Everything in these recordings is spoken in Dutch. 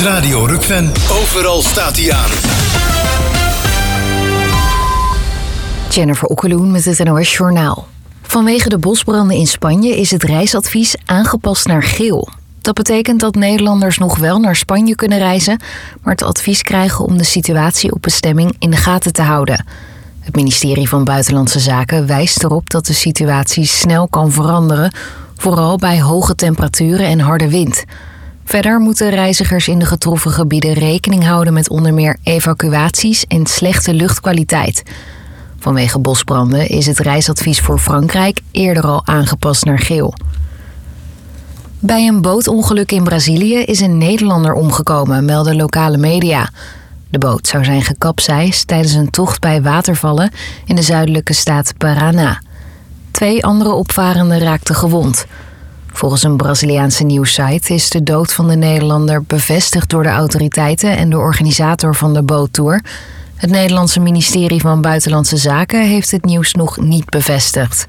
Radio Rukven. Overal staat hij aan. Jennifer Okkeloen met het NOS Journaal. Vanwege de bosbranden in Spanje is het reisadvies aangepast naar geel. Dat betekent dat Nederlanders nog wel naar Spanje kunnen reizen, maar het advies krijgen om de situatie op bestemming in de gaten te houden. Het ministerie van Buitenlandse Zaken wijst erop dat de situatie snel kan veranderen, vooral bij hoge temperaturen en harde wind. Verder moeten reizigers in de getroffen gebieden rekening houden met onder meer evacuaties en slechte luchtkwaliteit. Vanwege bosbranden is het reisadvies voor Frankrijk eerder al aangepast naar geel. Bij een bootongeluk in Brazilië is een Nederlander omgekomen, melden lokale media. De boot zou zijn gekapseist tijdens een tocht bij watervallen in de zuidelijke staat Paraná. 2 andere opvarenden raakten gewond. Volgens een Braziliaanse nieuwssite is de dood van de Nederlander bevestigd door de autoriteiten en de organisator van de boottour. Het Nederlandse ministerie van Buitenlandse Zaken heeft het nieuws nog niet bevestigd.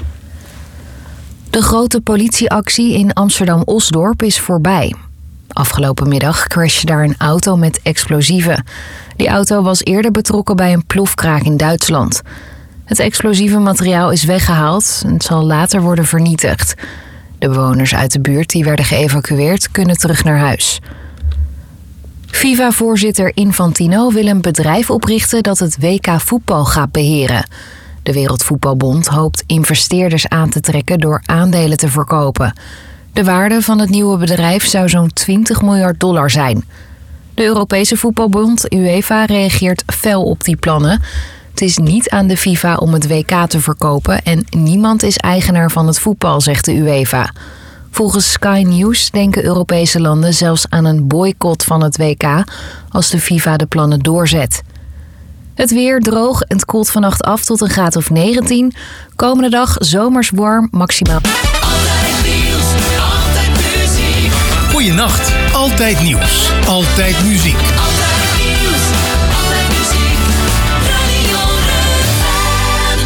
De grote politieactie in Amsterdam-Osdorp is voorbij. Afgelopen middag crashte daar een auto met explosieven. Die auto was eerder betrokken bij een plofkraak in Duitsland. Het explosieve materiaal is weggehaald en het zal later worden vernietigd. De bewoners uit de buurt die werden geëvacueerd kunnen terug naar huis. FIFA-voorzitter Infantino wil een bedrijf oprichten dat het WK voetbal gaat beheren. De Wereldvoetbalbond hoopt investeerders aan te trekken door aandelen te verkopen. De waarde van het nieuwe bedrijf zou zo'n $20 miljard zijn. De Europese voetbalbond UEFA reageert fel op die plannen. Het is niet aan de FIFA om het WK te verkopen en niemand is eigenaar van het voetbal, zegt de UEFA. Volgens Sky News denken Europese landen zelfs aan een boycott van het WK als de FIFA de plannen doorzet. Het weer droog en het koelt vannacht af tot een graad of 19. Komende dag zomers warm, maximaal. Altijd nieuws, altijd muziek. Goeienacht, altijd nieuws, altijd muziek. Altijd nieuws, altijd muziek. Radio Rukven.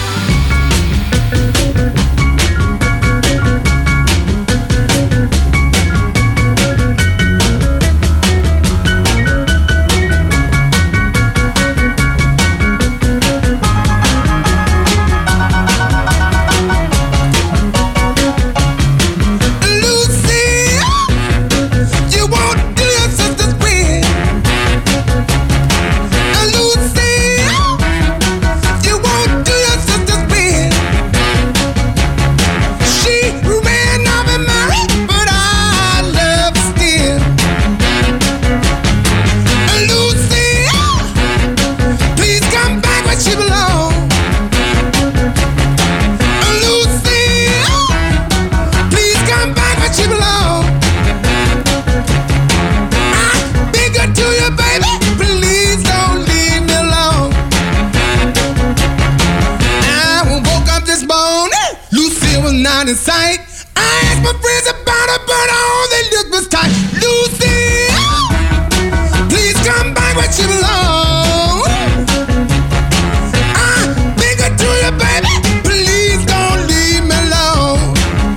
In sight. I asked my friends about her, but all they looked was tight. Lucy, please come back where she belongs. I'm bigger to you, baby. Please don't leave me alone.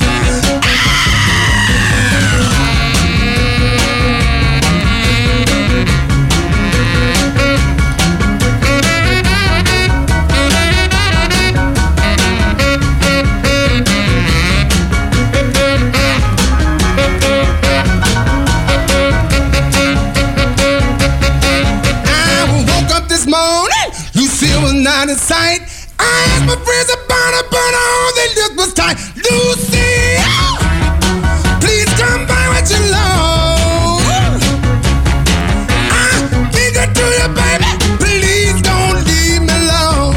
Not in sight. I asked my friends about her, but all they looked was tight. Lucy, please come by what you love. I'm bigger to you, baby. Please don't leave me alone.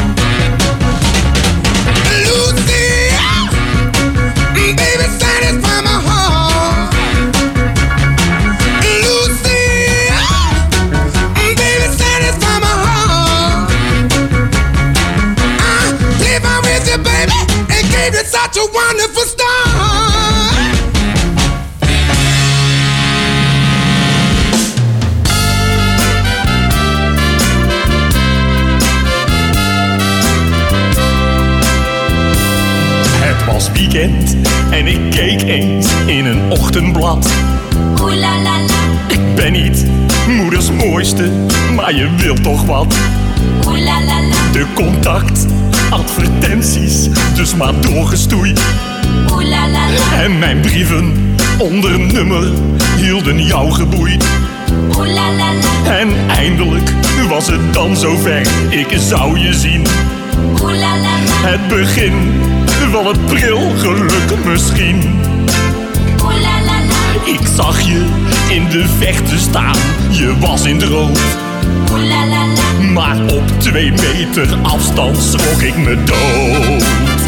Lucy, baby, satisfy my heart. Lucy, baby, satisfy my heart. If I'm with you, baby, and gave you such a wonderful start. Het was weekend en ik keek eens in een ochtendblad. Oeh la la la. ben niet moeders mooiste, maar je wilt toch wat. Oeh la la la, De contactadvertenties, dus maar doorgestoeid. oeh la la la, En mijn brieven onder nummer hielden jou geboeid. oeh la la la, En eindelijk was het dan zover, ik zou je zien. oeh la la la, Het begin van het pril geluk misschien. oeh la la la, Ik zag je in de vechten staan, je was in het rood. oeh la la la, Maar op 2 meter afstand schrok ik me dood.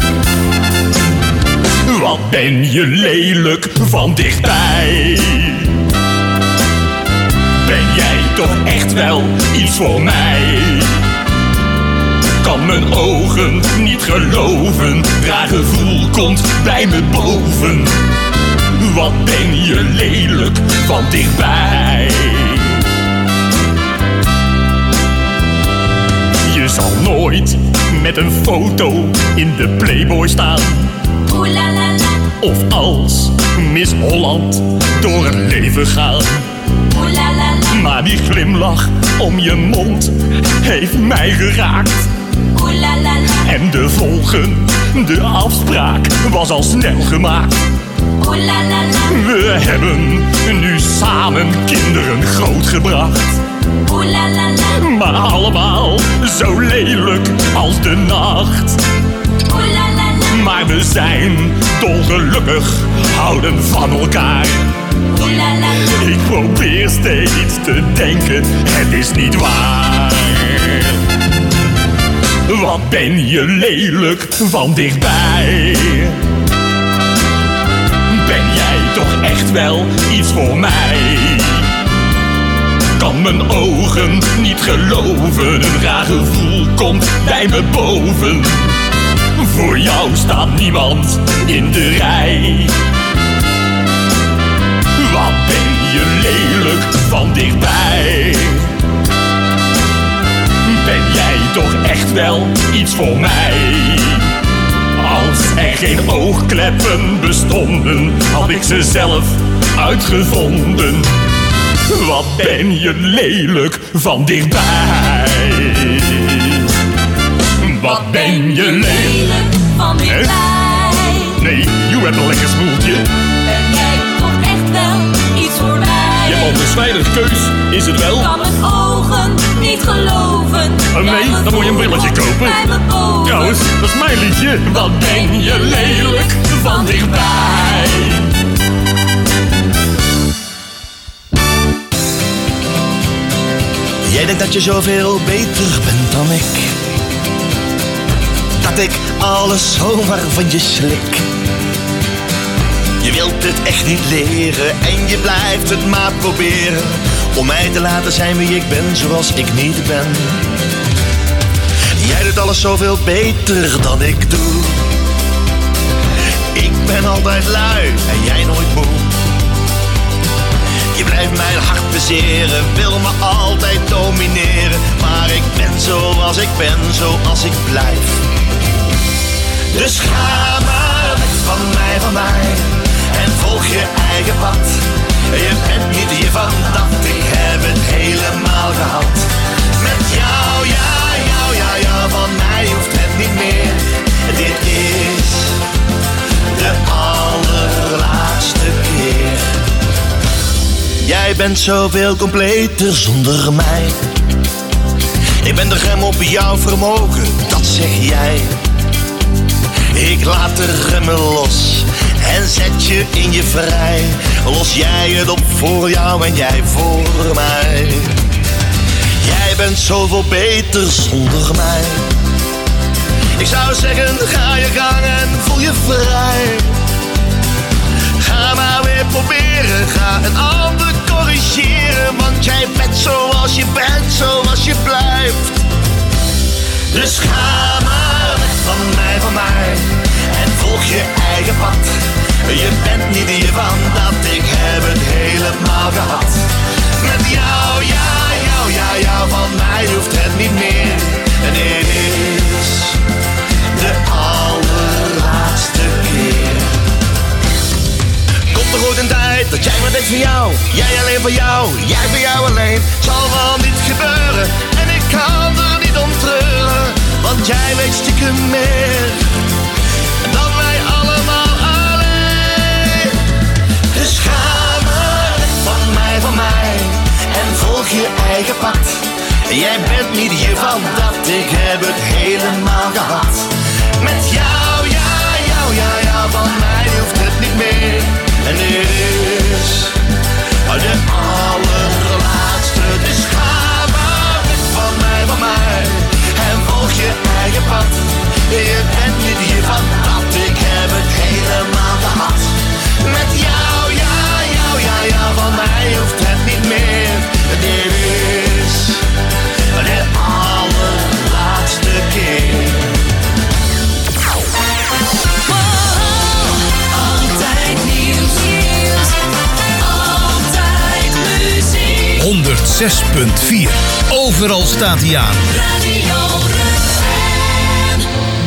Wat ben je lelijk van dichtbij. Ben jij toch echt wel iets voor mij? Kan mijn ogen niet geloven, raar gevoel komt bij me boven. Wat ben je lelijk van dichtbij. Je zal nooit met een foto in de Playboy staan. oeh la la la, Of als Miss Holland door het leven gaan. oeh la la la, Maar die glimlach om je mond heeft mij geraakt. oeh la la la, En de volgende afspraak was al snel gemaakt. oeh la la la, We hebben nu samen kinderen grootgebracht. oeh la la la, Maar allemaal zo lelijk als de nacht. oeh la la la, Maar we zijn dolgelukkig, houden van elkaar. oeh la la la, Ik probeer steeds te denken, het is niet waar. Wat ben je lelijk van dichtbij. Ben jij toch echt wel iets voor mij? Kan mijn ogen niet geloven, een raar gevoel komt bij me boven. Voor jou staat niemand in de rij. Wat ben je lelijk van dichtbij. Ben jij toch echt wel iets voor mij? Als er geen oogkleppen bestonden, had ik ze zelf uitgevonden. Wat ben je lelijk van dichtbij. Wat ben je lelijk. lelijk van dichtbij. Nee, you hebt een lekker smoeltje. Ben jij toch echt wel iets voor mij? Je hebt al een weinig keus, is het wel? Kan mijn ogen niet geloven. Nee, dan moet je een brilletje kopen. Bij me boven. Trouwens, dat is mijn liedje. Wat ben je lelijk van dichtbij. Jij denkt dat je zoveel beter bent dan ik. Dat ik alles zomaar van je slik. Je wilt het echt niet leren en je blijft het maar proberen. Om mij te laten zijn wie ik ben zoals ik niet ben. Jij doet alles zoveel beter dan ik doe. Ik ben altijd lui en jij nooit moe. Je blijft mijn hart bezeren, wil me altijd domineren. Maar ik ben zoals ik ben, zoals ik blijf. Dus ga maar weg van mij en volg je eigen pad. Je bent niet hiervan dat, ik heb het helemaal gehad. Met jou, ja, van mij hoeft het niet meer. Dit is de allerlaatste keer. Jij bent zoveel completer zonder mij. Ik ben de rem op jouw vermogen, dat zeg jij. Ik laat de remmen los en zet je in je vrij. Los jij het op voor jou en jij voor mij. Jij bent zoveel beter zonder mij. Ik zou zeggen, ga je gang en voel je vrij. Ga maar weer proberen, ga een ander corrigeren. Want jij bent, zoals je blijft. Dus ga maar weg van mij en volg je eigen pad. Je bent niet hiervan dat, ik heb het helemaal gehad. Met jou, ja, van mij hoeft het niet meer. En dit is de allerlaatste keer. Komt er ooit een tijd dat jij me denkt voor jou, jij alleen voor jou, jij voor jou alleen. Zal wel niet gebeuren en ik kan er niet om treuren, want jij weet stiekem meer dan wij allemaal alleen. Dus ga maar weg van mij en volg je eigen pad. Jij bent niet hiervan dat, ik heb het helemaal gehad. Met jou, ja, van mij hoeft het niet meer. En dit is de allerlaatste. Dus ga maar weg van mij en volg je eigen pad. Je bent niet hiervan dat, ik heb het helemaal gehad. Met jou, ja, van mij hoeft het niet meer. Dit is de allerlaatste keer. Altijd nieuws, altijd muziek. 106.4. Overal staat hij aan. Radio Run.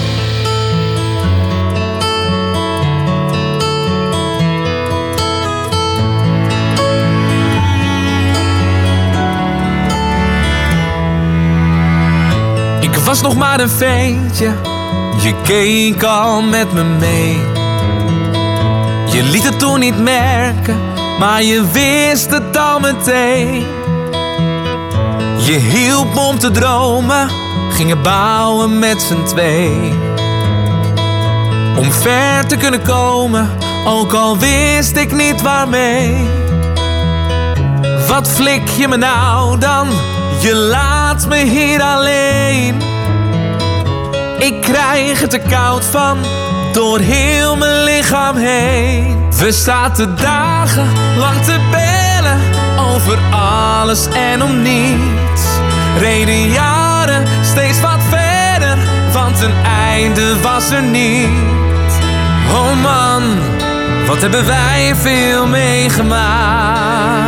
Ik was nog maar een ventje, je keek al met me mee. Je liet het toen niet merken, maar je wist het al meteen. Je hielp me om te dromen, gingen bouwen met z'n twee. Om ver te kunnen komen, ook al wist ik niet waarmee. Wat flik je me nou dan? Je laat me hier alleen. Ik krijg het er koud van, door heel mijn lichaam heen. We zaten dagen lang te bellen, over alles en om niets. Reden jaren steeds wat verder, want een einde was er niet. Oh man, wat hebben wij veel meegemaakt.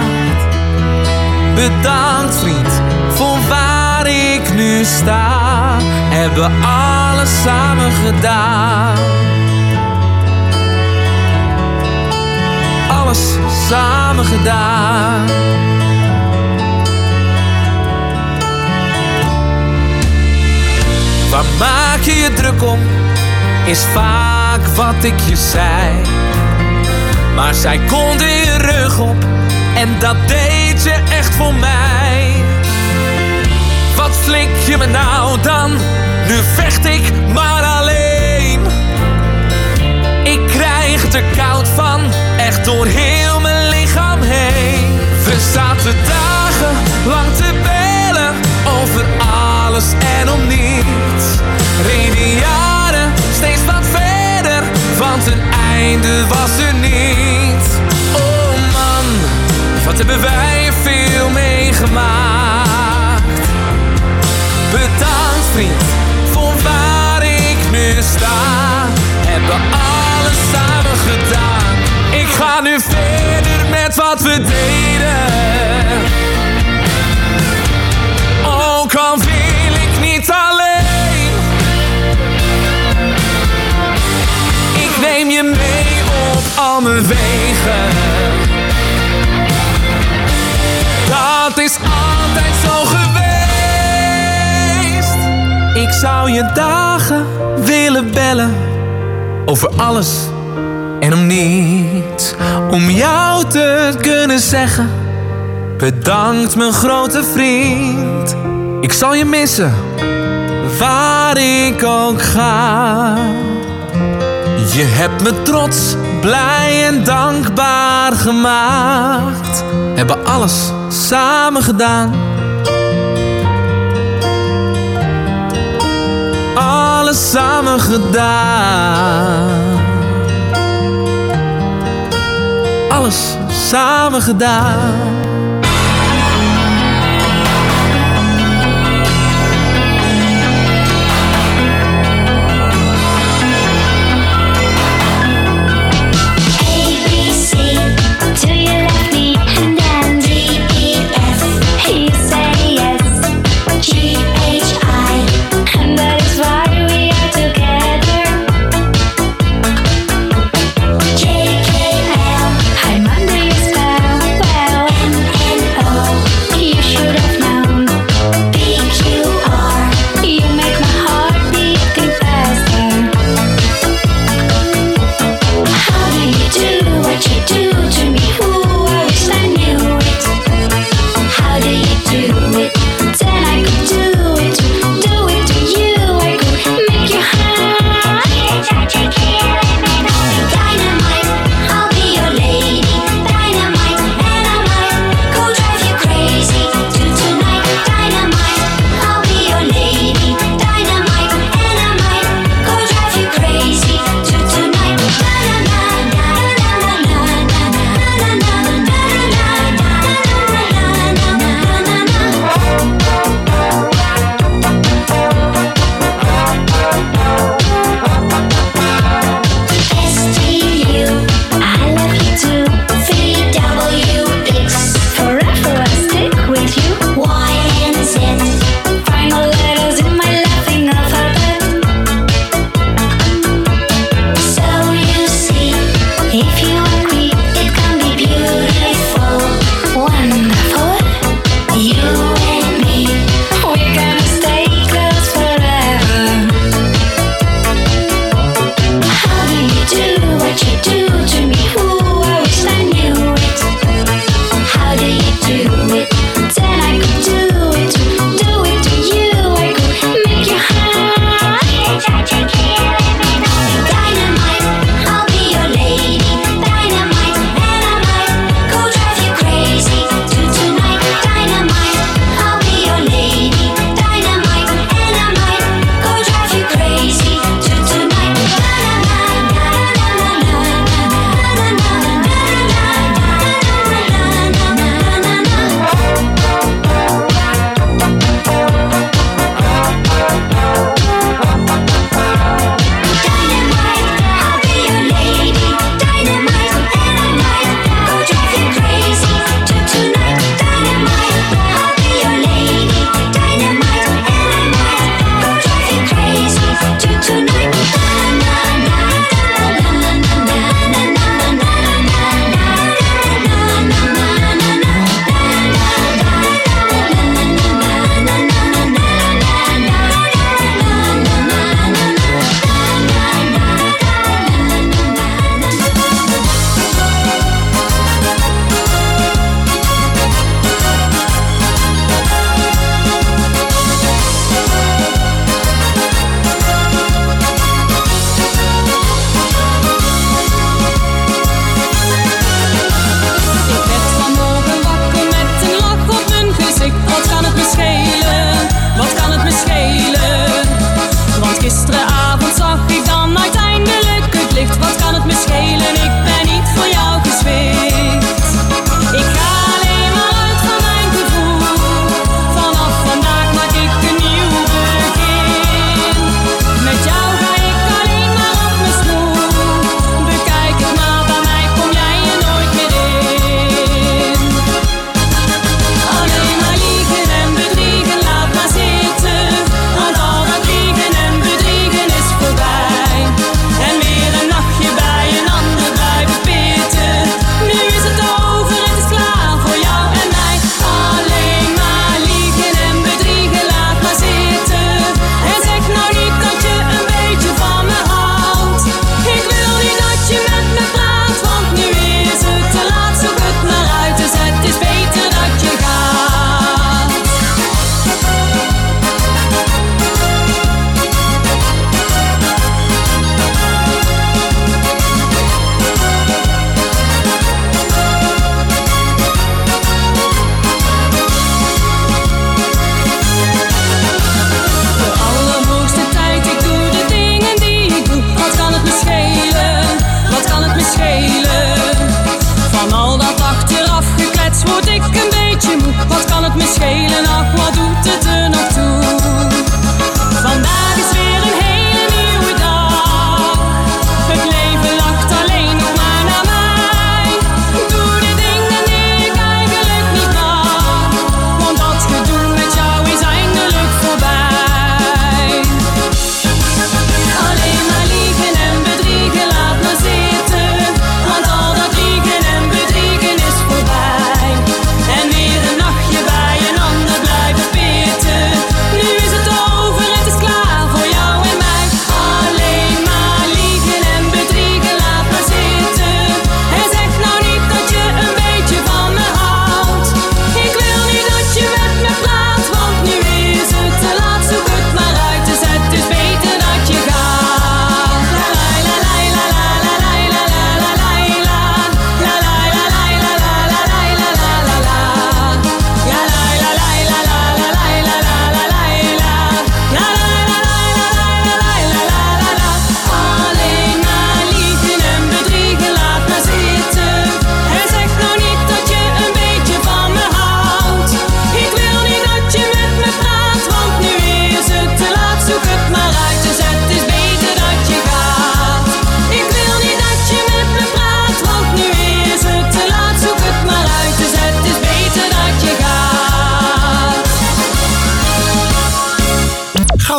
Bedankt vriend, voor waar ik nu sta. Hebben alles samen gedaan. Alles samen gedaan. Waar maak je je druk om, is vaak wat ik je zei. Maar zij konden je rug op, en dat deed je echt voor mij. Wat flik je me nou dan? Nu vecht ik maar alleen. Ik krijg het er koud van, echt door heel mijn lichaam heen. We zaten dagen lang te bellen, over alles en om niets. Reden jaren steeds wat verder, want een einde was er niet. Oh man, wat hebben wij veel meegemaakt. Bedankt vriend, voor waar ik nu sta. Hebben alles samen gedaan. Ik ga nu verder met wat we deden. Ook al wil ik niet alleen. Ik neem je mee op al mijn wegen. Dat is altijd zo geweest. Ik zou je dagen willen bellen, over alles en om niets. Om jou te kunnen zeggen, bedankt mijn grote vriend. Ik zal je missen, waar ik ook ga. Je hebt me trots, blij en dankbaar gemaakt. Hebben alles samen gedaan. Alles samen gedaan. Alles samen gedaan. JKL, I'm under your spell.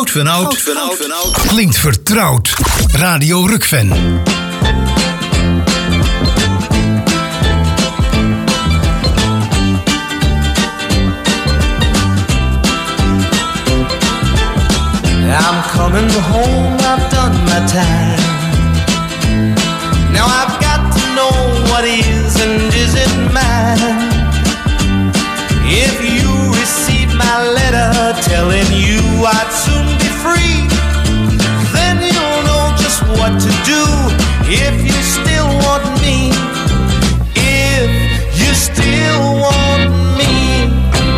Oud van oud. Klinkt vertrouwd. Radio Rukven. I'm coming home, I've done my time. Now I've got to know what is and isn't mine. If you receive my letter telling you I'd soon be free, then you'll know just what to do if you still want me. If you still want me.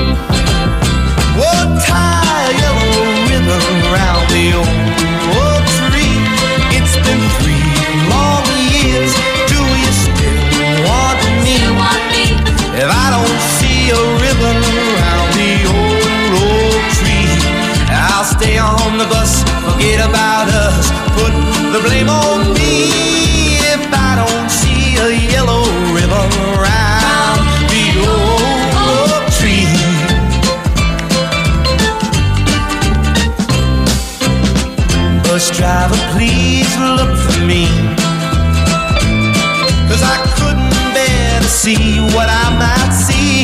Oh, tie a yellow ribbon around the old tree. It's been 3 long years. Do you still want me? If I don't see a ribbon around the old tree, I'll stay on the bus, forget about us, put the blame on me. If I don't see a yellow ribbon around the old tree. Bus driver, please look for me, 'cause I couldn't bear to see what I might see.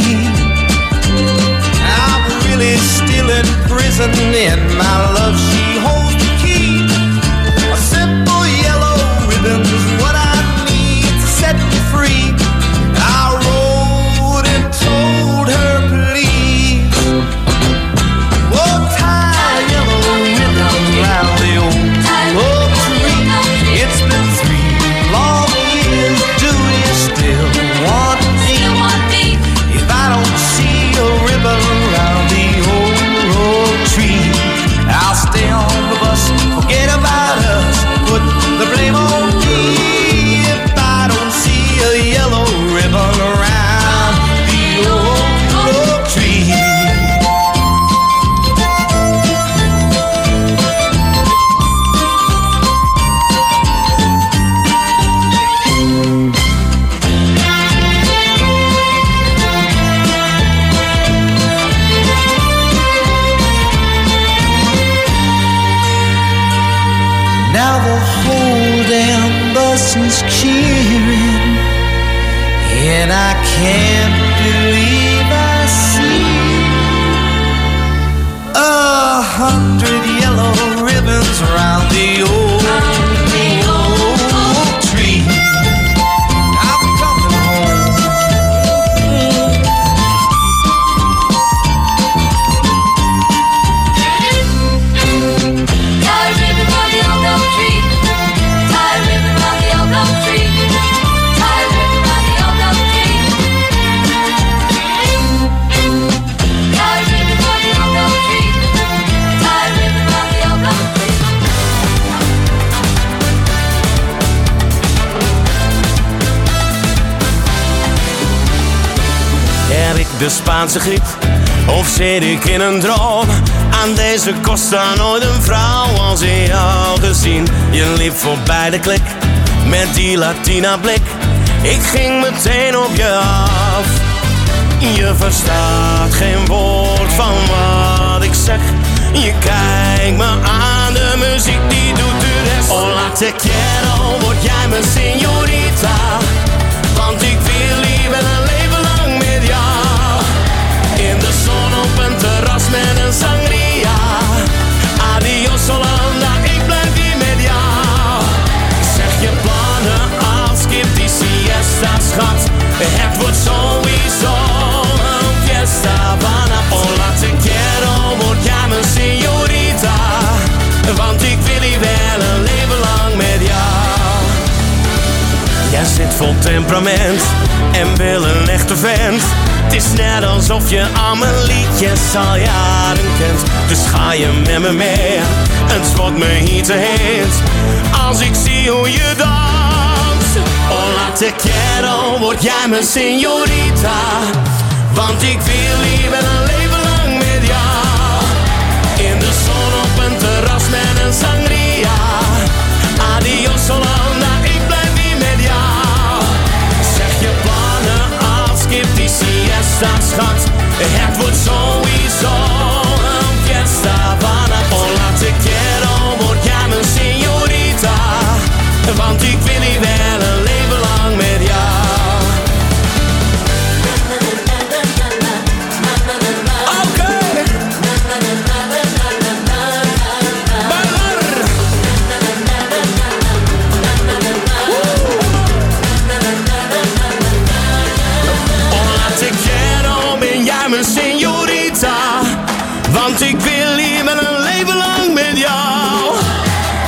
I'm really still in prison and my love, she holds the key. A simple yellow ribbon's what I need to set me free. I wrote and told her, please, oh, tie a yellow ribbon around the old tree. It's been 3 long years. Do you still want me? If I don't see a ribbon around the old tree, I'll stay on the bus, forget about us, put the blame on me. If I don't see a yellow ribbon around the old tree. Now the whole damn bus is cheering, and I can't believe I see 100 yellow ribbons around the old tree. I'm coming home. Tie a ribbon round the old oak tree. Tie a ribbon round the old oak tree. Tie a ribbon round the old oak tree. Tie a ribbon round the old oak tree. Tie a ribbon round the old oak tree. Heb ik de Spaanse griep of zit ik in een droom? Aan deze Costa nooit een vrouw als in jou gezien. Je liep voorbij de klik met die Latina blik. Ik ging meteen op je af. Je verstaat geen woord van wat ik zeg. Je kijkt me aan, de muziek die doet de rest. Hola te quiero, word jij mijn señorita, want ik wil liever een leven lang met jou. In de zon op een terras met een sangria. Adios Holanda, ik blijf hier met jou. Zeg je plannen af, skip die siesta, schat. Het wordt sowieso een fiesta vanaf. Hola te quiero, word jij mijn señorita, want ik wil hier wel een leven lang met jou. Jij zit vol temperament en wil een echte vent. Het is net alsof je al mijn liedjes al jaren kent. Dus ga je met me mee, het wordt me hier te heet. Als ik zie hoe je danst. Hola te quiero, word jij mijn señorita, want ik wil liever een leven lang met jou. In de zon op een terras met een sangria. Adios Holanda, ik blijf hier met jou. Zeg je plannen af, skip die siesta, schat. Het wordt sowieso een fiesta vanaf. Hola te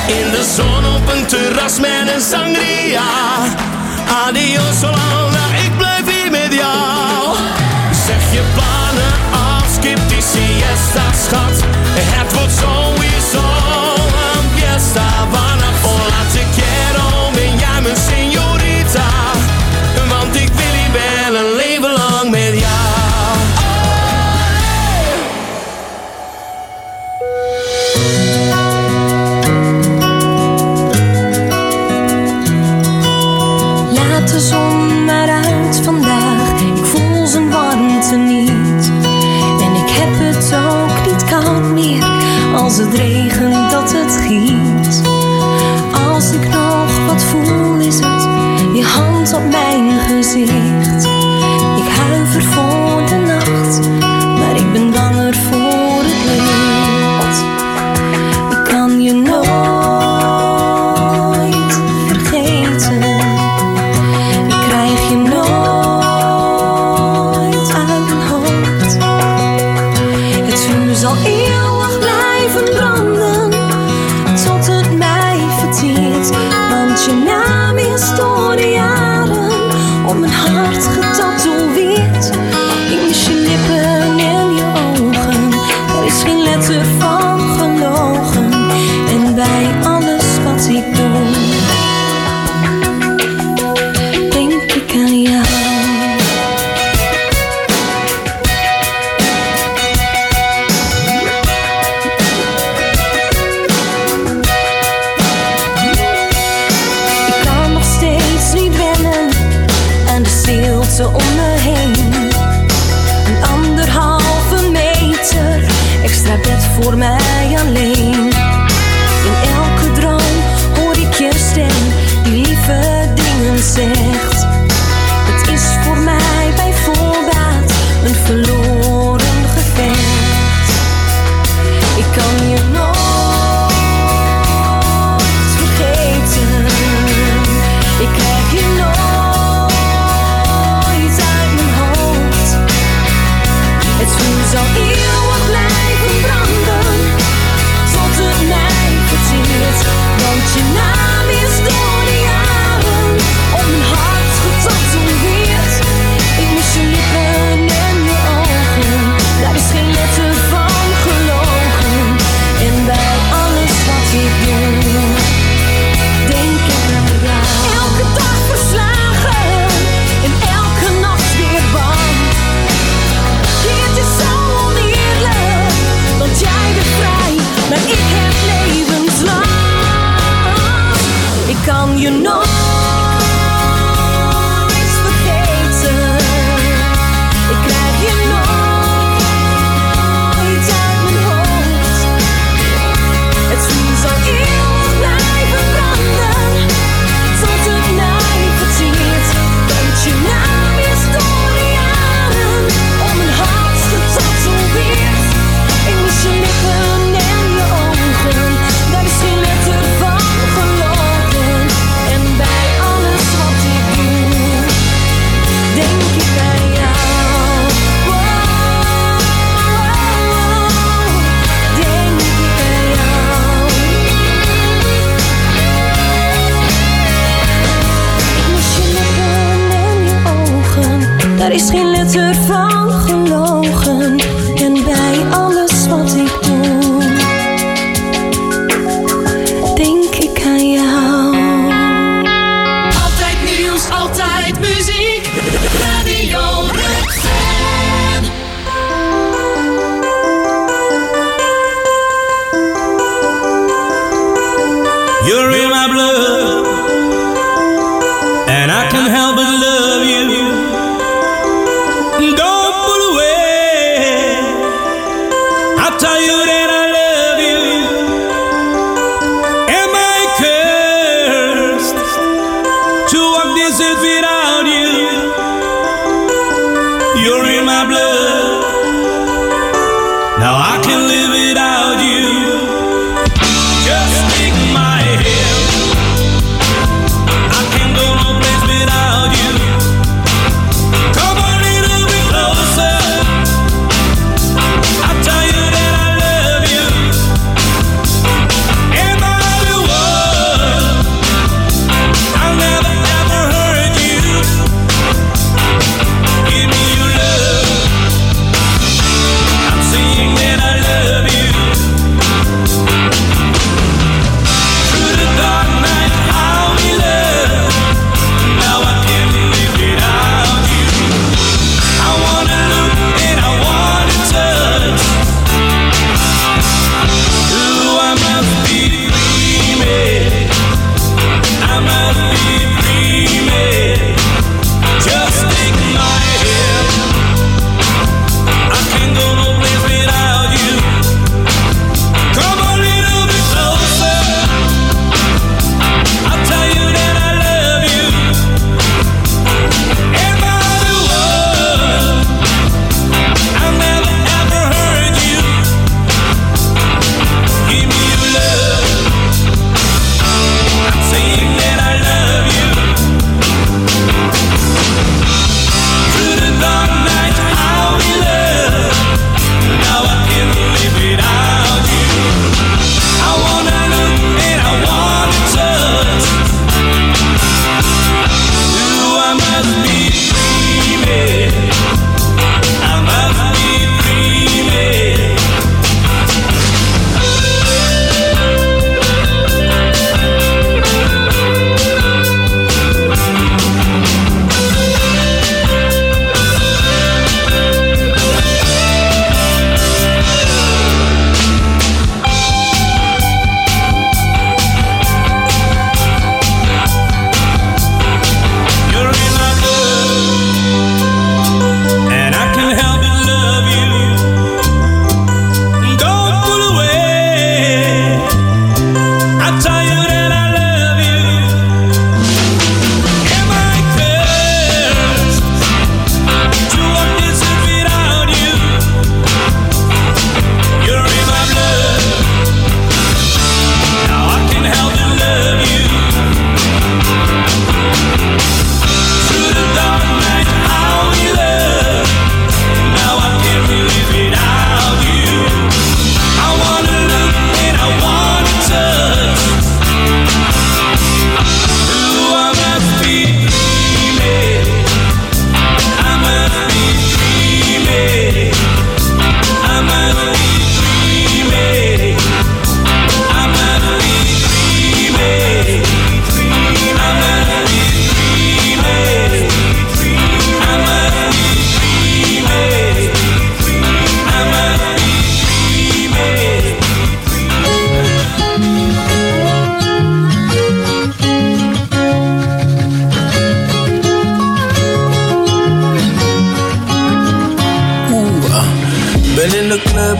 In de zon op een terras met een sangria. Adios Hollanda, ik blijf hier met jou. Zeg je plannen af, skip die siesta, schat. Het wordt sowieso een fiesta. Wanna hola te quiero, ben jij mijn señorita. Want ik wil hier wel een leven lang met jou. Laat de zon maar uit vandaag, ik voel zijn warmte niet. En ik heb het ook niet koud meer, als het regent dat het giet. Als ik nog wat voel is het je hand op mijn gezicht. Ik huiver voor de nacht, maar ik ben banger voor het licht. Ik kan je nooit vergeten. Ik krijg je nooit uit mijn hoofd. Het vuur zal eeuwig blijven branden, tot het mij verteert. Want je naam is door de jaren op mijn hart getatoeëerd. Ik mis je lippen en je ogen, er is geen letter van gelogen. En bij alles wat ik doe, denk ik aan jou. Ik kan nog steeds niet wennen aan de stilte om me heen. Een 1,5 meter, extra bed voor mij alleen. In elke droom hoor ik je stem die lieve dingen zegt. Het is voor mij bij voorbaat een verloren gevecht. Ik kan je nooit vergeten. Ik krijg je nooit uit mijn hoofd. Het vuur zal eeuwig blijven branden, tot het mij verteert. Want je naam is door de jaren op mijn hart getatoeëerd. Ik mis je lippen en je ogen, daar is geen letter van gelogen. En bij alles wat ik doe, denk ik aan jou. Elke dag verslagen en elke nacht weer bang. Dit is zo oneerlijk, want jij bent vrij, maar ik heb levenslang. Ik kan je nooit vergeten. Ik krijg je nooit uit mijn hoofd. Het vuur zal eeuwig blijven branden, tot het mij verteert. Want je naam is door de jaren op mijn hart getatoeëerd. Ik mis je lippen en je ogen, daar is geen letter van gelogen. En bij alles wat ik doe, denk ik aan jou. Denk ik aan jou. Ik mis je lippen en je ogen, daar is geen letter van gelogen. En bij alles wat ik doe, denk ik aan jou. Altijd nieuws, altijd muziek. Radio Redfan. You're in my blood, and I can't help but love you. Don't pull away, I'll tell you that I love you. Am I cursed to walk this earth without you? You're in my blood, now I can't live without you. Just take my hand, I can't go no place without you. Come a little bit closer, I'll tell you that I love you. And I will walk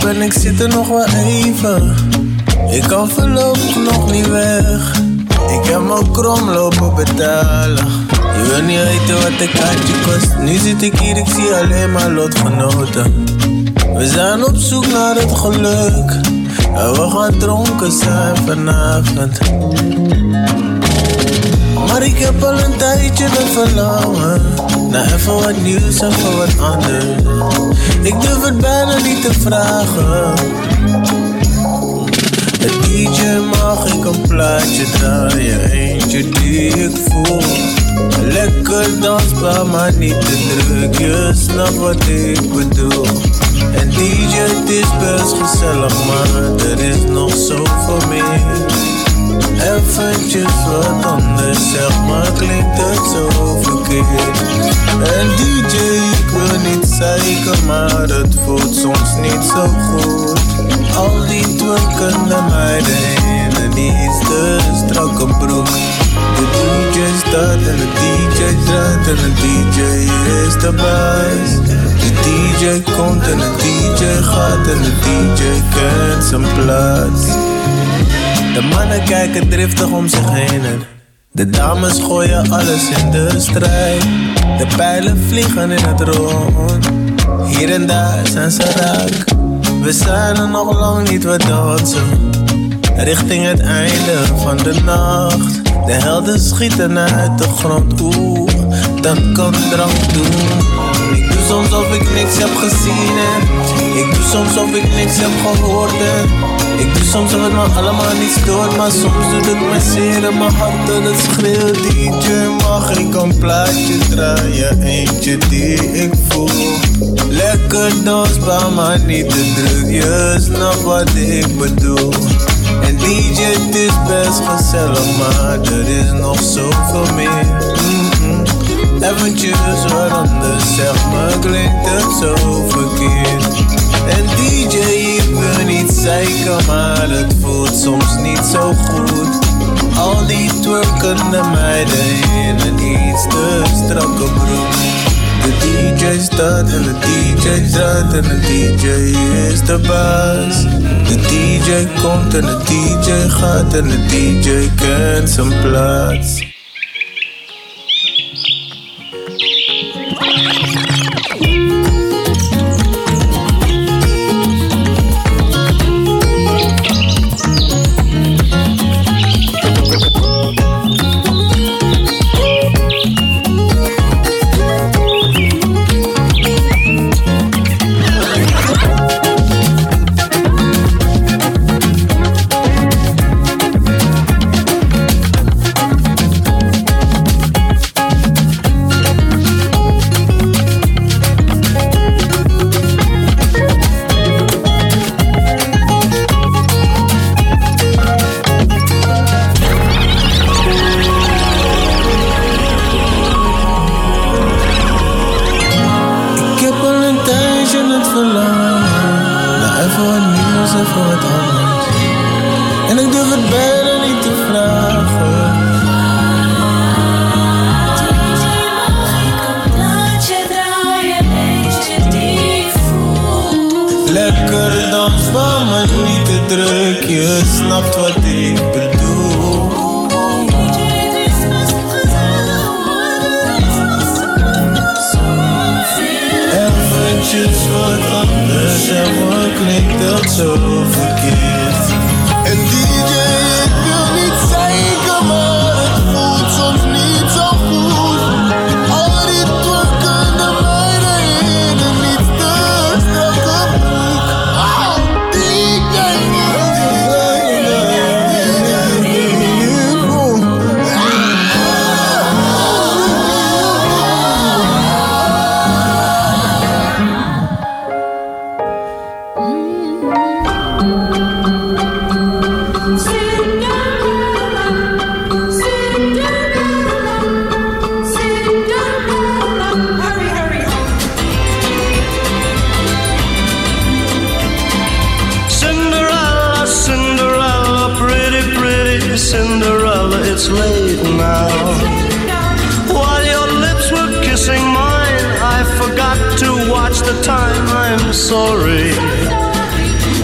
en ik zit er nog wel even. Ik kan voorlopig nog niet weg. Ik heb mijn krom lopen betalen. Je wil niet weten wat ik had je kost. Nu zit ik hier, ik zie alleen maar lotgenoten. We zijn op zoek naar het geluk. En we gaan dronken zijn vanavond. Maar ik heb al een tijdje dat verlangen naar even wat nieuws, even wat anders. Ik durf het bijna niet te vragen. De DJ mag ik een plaatje draaien, eentje die ik voel. Lekker dansbaar, maar niet te druk, je snapt wat ik bedoel. En DJ, het is best gezellig, maar er is nog zoveel meer. Eventjes wat anders, zeg maar klinkt het zo verkeerd. En DJ, ik wil niet zeiken, maar het voelt soms niet zo goed. Al die twerkende meiden in iets te strakke broek. De DJ staat en de DJ draait en de DJ is de baas. De DJ komt en de DJ gaat en de DJ kent zijn plaats. De mannen kijken driftig om zich heen en de dames gooien alles in de strijd. De pijlen vliegen in het rond, hier en daar zijn ze raak. We zijn er nog lang niet, we dansen richting het einde van de nacht. De helden schieten uit de grond, oeh, dat kan drank doen. Ik doe soms of ik niks heb gezien en ik doe soms of ik niks heb gehoord en ik doe soms of het me allemaal niet stoort, maar soms doet het me zeer in mijn hart dat het schreeuwt. DJ, mag ik een plaatje draaien, eentje die ik voel. Lekker dansbaar, maar niet te druk, je snapt wat ik bedoel. En DJ, het is best gezellig, maar er is nog zoveel meer. Eventjes wat anders, zeg maar klinkt het zo verkeerd. En DJ, ik wil niet zeiken, maar het voelt soms niet zo goed. Al die twerkende meiden in een iets te strakke broek. De DJ staat en de DJ draait en de DJ is de baas. De DJ komt en de DJ gaat en de DJ kent zijn plaats.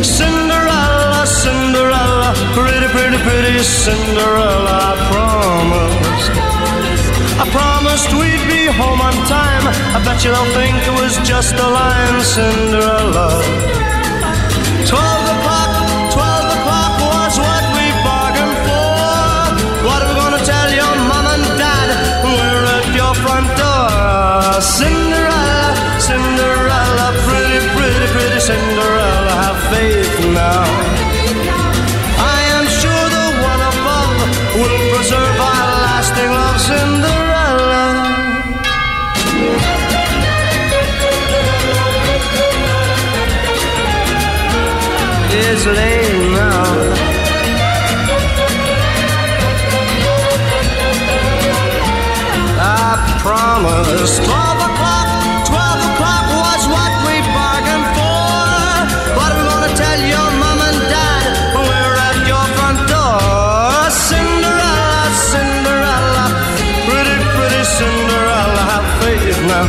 Cinderella, Cinderella, pretty, pretty, pretty Cinderella. I promised we'd be home on time. I bet you don't think it was just a line, Cinderella. 12 o'clock was what we bargained for. What are we gonna tell your mom and dad when we're at your front door? Cinderella, Cinderella, pretty, pretty, pretty Cinderella, have faith now. I am sure the one above will preserve our lasting love, Cinderella. It's late now. I promised 12 o'clock was what we bargained for. What are we gonna tell your mom and dad when we're at your front door? Cinderella, Cinderella, pretty, pretty Cinderella, have faith now.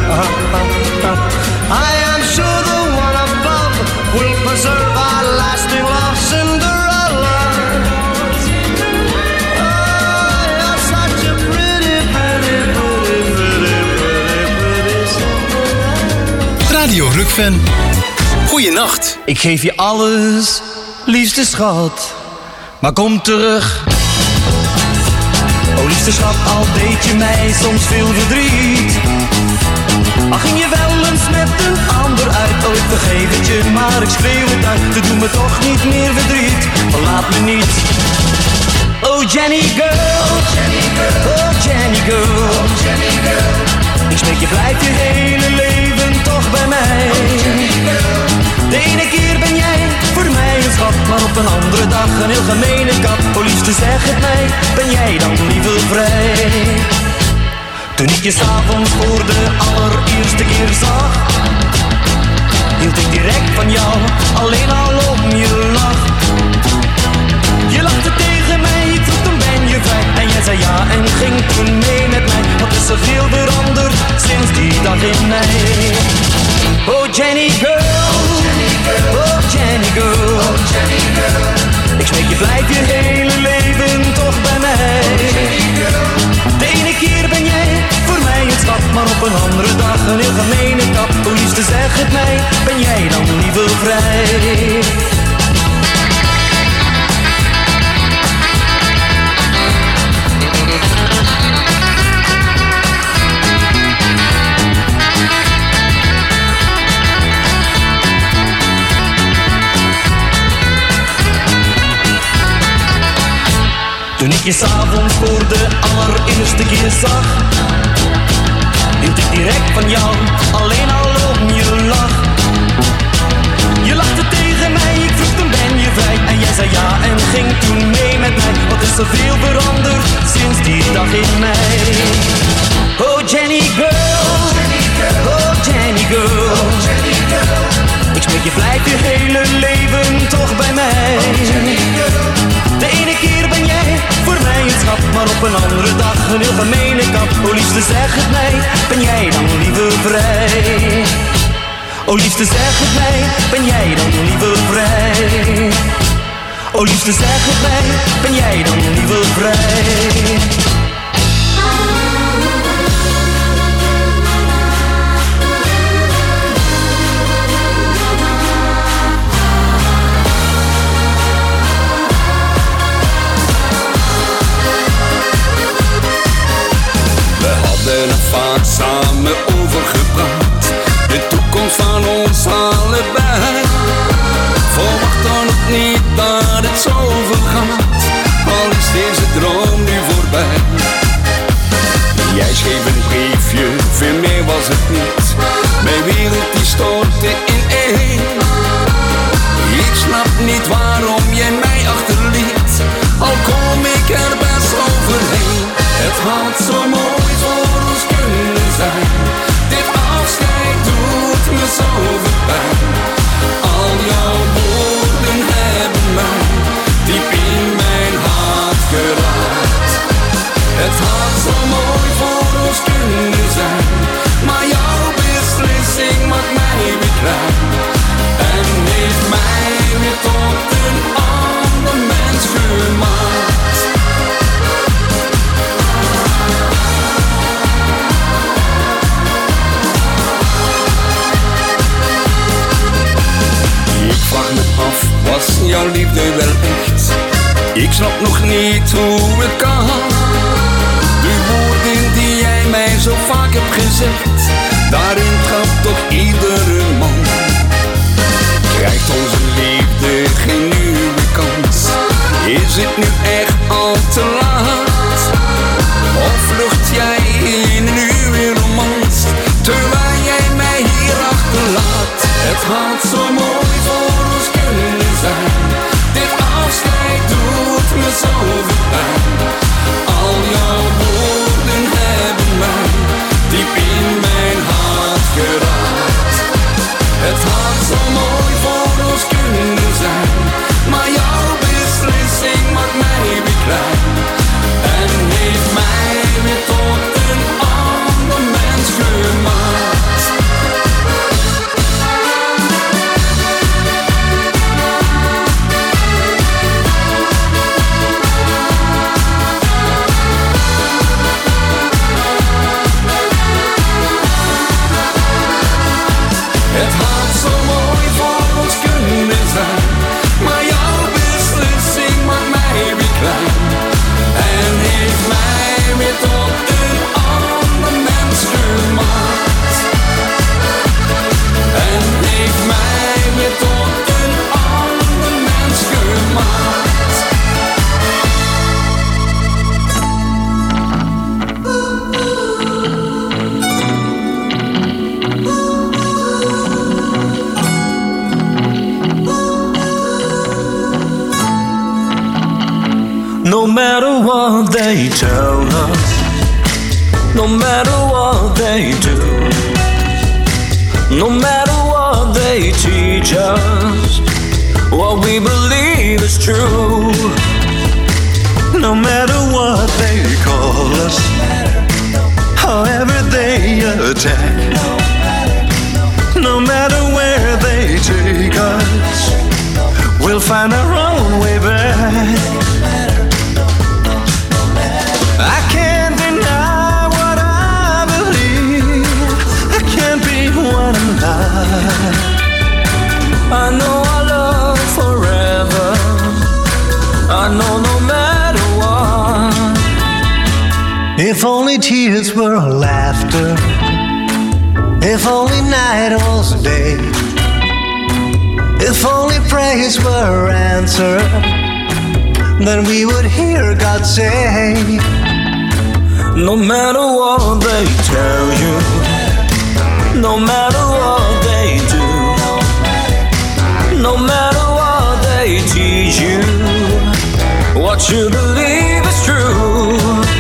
I am sure the one above will preserve our lasting love, Cinderella. Oh, you're such a pretty, pretty, pretty, pretty, pretty, pretty Cinderella. Radio Rock-fan. Goeienacht. Ik geef je alles, liefste schat, maar kom terug. Oh liefste schat, al deed je mij soms veel verdriet. Al ging je wel eens met een ander uit. Oh ik vergeef het je, maar ik schreeuw het uit. Het doet me toch niet meer verdriet, verlaat me niet. Oh Jenny girl, oh Jenny girl, oh Jenny girl. Ik smeek je, blijf je hele leven toch bij mij. De ene keer ben jij voor mij een schat, maar op een andere dag een heel gemene kat. Oh liefste zeg het mij, ben jij dan liever vrij? Toen ik je s'avonds voor de allereerste keer zag, hield ik direct van jou, alleen al om je lach. Je lachte tegen mij, ik vroeg toen ben je vrij. En jij zei ja en ging toen mee met mij. Wat is er veel veranderd sinds die dag in mei. Oh Jenny girl, oh Jenny girl, oh Jenny girl. Ik smeek je, blijf je hele leven toch bij mij. De ene keer ben jij voor mij een schat, maar op een andere dag een heel gemene kat. Oh liefste zeg het mij, ben jij dan liever vrij? Toen ik je s'avonds voor de allereerste keer zag, hield ik direct van jou, alleen al om je lach. Je lachte tegen mij, ik vroeg toen ben je vrij. En jij zei ja en ging toen mee met mij. Wat is er veel veranderd sinds die dag in mei. Oh Jenny girl, oh Jenny girl, ik smeek je, blijf je hele leven toch bij mij. De ene keer ben jij voor mij een schat, maar op een andere dag een heel gemene kat. Oh liefste zeg het mij, ben jij dan liever vrij? Oh liefste zeg het mij, ben jij dan liever vrij? Oh liefste zeg het mij, ben jij dan liever vrij? Vaak samen overgepraat, de toekomst van ons allebei. Verwacht dan nog niet dat het zo vergaat, al is deze droom nu voorbij. Jij schreef een briefje, veel meer was het niet. Mijn wereld die stortte in één. Ik snap niet waarom jij mij achterliet, al kom ik er best overheen. Het had zo mooi voor ons kunnen zijn. Dit afscheid doet me zoveel pijn. Al jouw woorden hebben mij diep in mijn hart geraakt. Het had zo mooi voor ons kunnen zijn, maar jouw beslissing maakt mij weer klein en heeft mij weer tot Ik snap nog niet hoe het kan. De woorden die jij mij zo vaak hebt gezegd, daarin trapt toch iedere man. Krijgt onze liefde geen nieuwe kans? Is het nu echt al te laat? Of vlucht jij in een nieuwe romans, terwijl jij mij hier achterlaat? Het had zo mooi voor ons kunnen zijn. Dit afscheid doet me zoveel pijn. Al jouw woorden hebben mij diep in mijn hart geraakt. Het had zo mooi voor ons kunnen zijn, maar jouw beslissing maakt mij weer klein. En heeft mij weer tot een ander mens gemaakt. Het had zo mooi voor ons kunnen zijn, maar jouw beslissing maakt mij weer klein. En heeft mij weer tot een ander mens gemaakt. En heeft mij weer tot een ander mens gemaakt. No matter what they tell us, no matter what they do, no matter what they teach us, what we believe is true. No matter what they call us, however they attack, no matter where they take us, we'll find our own way back. I can't deny what I believe. I can't be what I'm not. I know our love forever. I know no matter what. If only tears were laughter, if only night was day, if only praise were answered, then we would hear God say, no matter what they tell you, no matter what they do, no matter what they teach you, what you believe is true.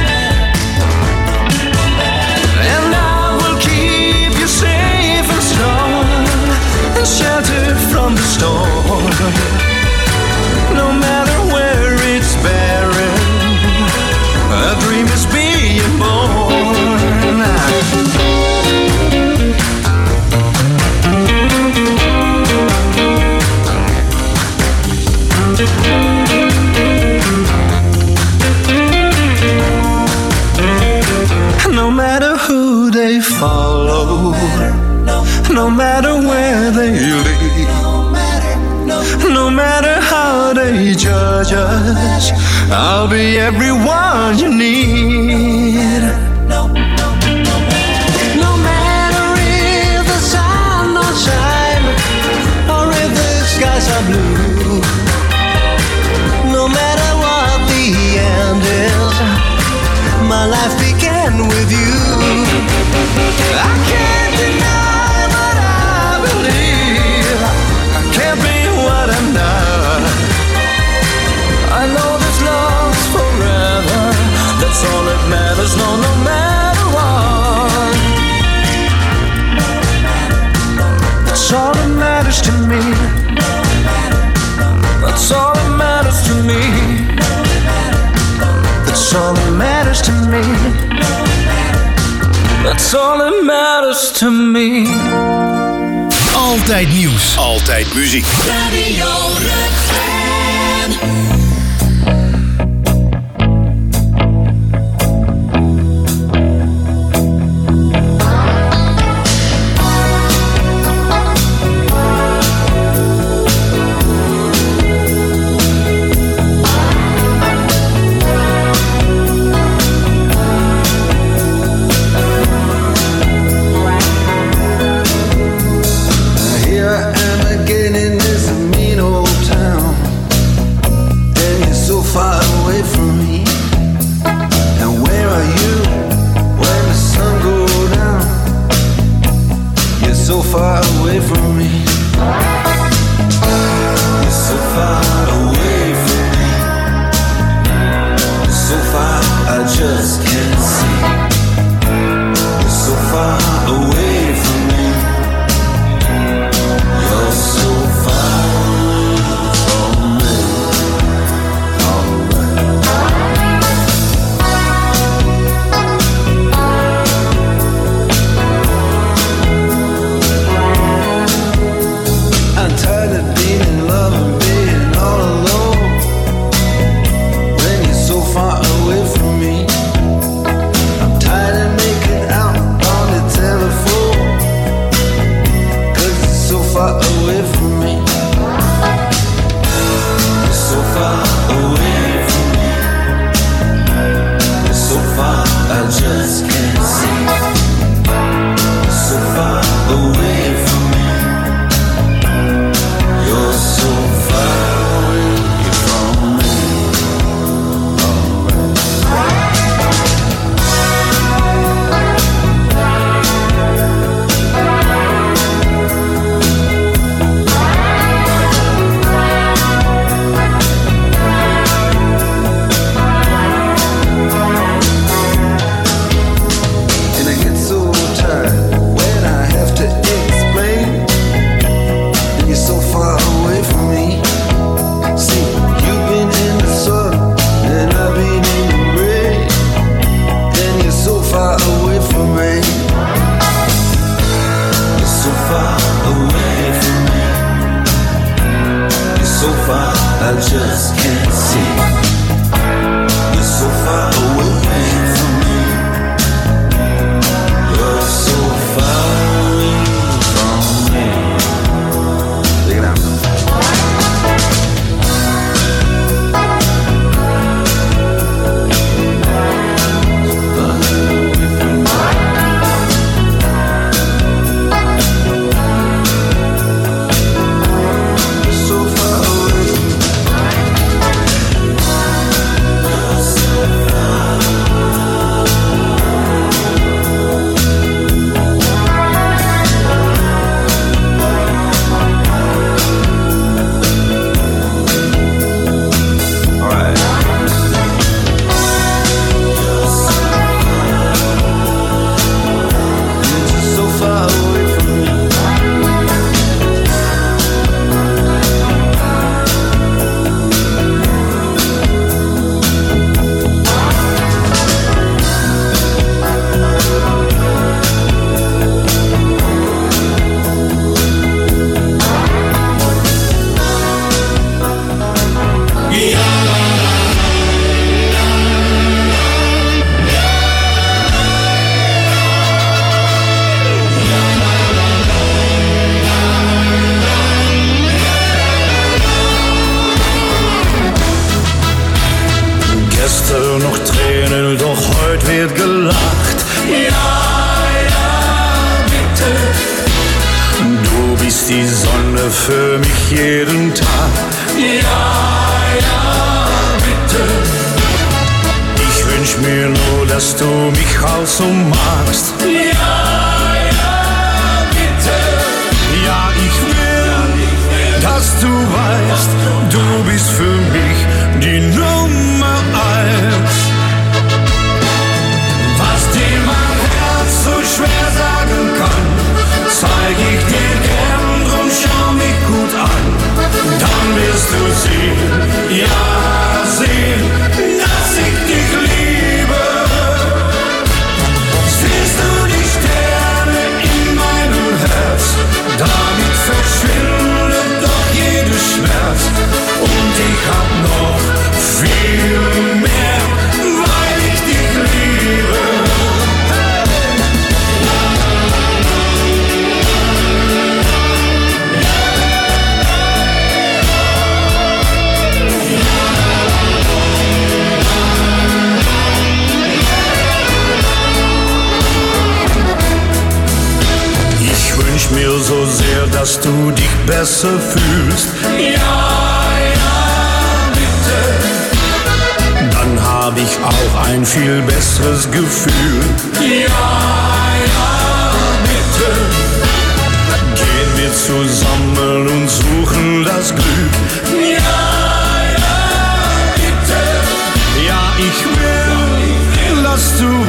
And I will keep you safe and strong and sheltered from the storm. No matter where it's barren, a dream is being born. No matter who they follow, no matter where they lead, no matter how they judge us, I'll be everyone you need. No matter if the sun don't shine or if the skies are blue, no matter what the end is, my life began with you. I can't deny what I believe. I can't be what I'm not. I know this love's forever. That's all that matters. No matter what. That's all that matters to me. That's all that matters to me. That's all that matters to me. That's all that matters to me. Altijd nieuws. Altijd muziek. Radio Refrain. just can't see. You're so far away from me. You're so far from me. I'm tired of being in love and being all alone. When you're so far away from me, I'm tired of making out on the telephone. 'Cause you're so far away from me. You're so far away from me. You're so far, I just can't see. You're so far away from me. You're so far away from me. And I get so tired when I have to explain. You're so far away from me. See, you've been in the sun and I've been in the rain. And you're so far away from me. You're so far away from me. You're so far, I just can't see. You're so far away from me. You're so far away from me. Look it out. So far away from me. Gestern noch Tränen, doch heute wird gelacht. Ja, ja, bitte. Du bist die Sonne für mich jeden Tag. Ja, ja, bitte. Ich wünsch mir nur, dass du mich auch so magst. Ja, ja, bitte. Ja, ich will, dass du weißt, du bist für mich die Nummer 1. Was dir mein Herz so schwer sagen kann, zeig ich dir gern, drum schau mich gut an. Dann wirst du sehen, ja sehen, dass ich dich liebe. Siehst du die Sterne in meinem Herz, damit verschwindet doch jeder Schmerz. Und ich hab noch viel mehr, weil ich dich liebe. Ich wünsch mir so sehr, dass du dich besser fühlst. Ja, ja, bitte. Dann hab ich auch ein viel besseres Gefühl. Ja, ja, bitte. Gehen wir zusammen und suchen das Glück. Ja, ja, bitte. Ja, ich will, was toen